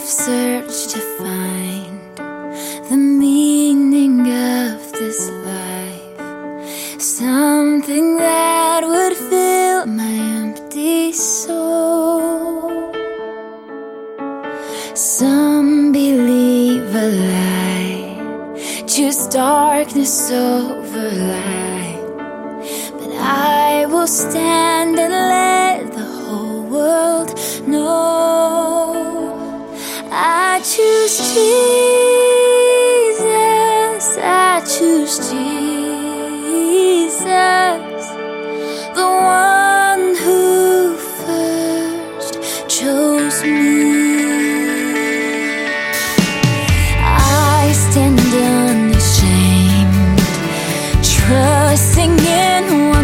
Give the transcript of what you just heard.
searched to find the meaning of this life, something that would fill my empty soul. Some believe a lie, choose darkness over light, but I will stand and let the whole world know. I choose Jesus, I choose Jesus, the one who first chose me. I stand unashamed, trusting in